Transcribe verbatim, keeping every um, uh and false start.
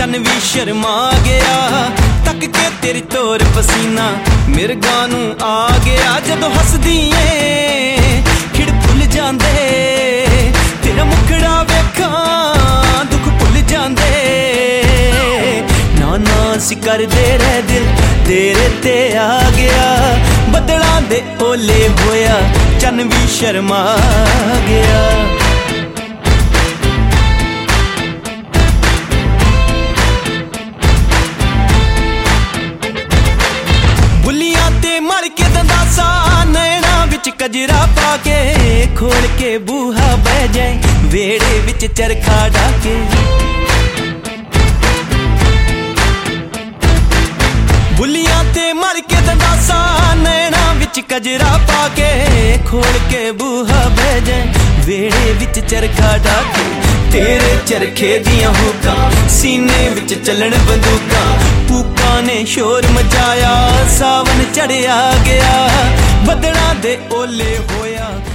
चन भी शर्मा गया। तक के तेरी तोर पसीना मिर्गा नू आ गया। जदों हसदी ऐ खिड़ भुल जांदे, तेरा मुखड़ा वेखां दुख भुल जांदे। ना ना सी करदे रह दिल तेरे ते आ गया। बदलां दे ओले होया चन भी शर्मा गया। बुलियां ते मर के दंदासा नैना विच कजरा पाके। खोल के बूहा बह जाए वेड़े विच चरखा डाके। बुलियां ते मर के दंदासा नैना विच कजरा पाके। खोल के बूहा बह जाए वेड़े विच चरखा डाके। तेरे चरखे दियां हुक्कां सीने विच चलन बंदूकां। पूकां ने शोर मचाया सावन चढ़िया गया। बदलां दे ओले होया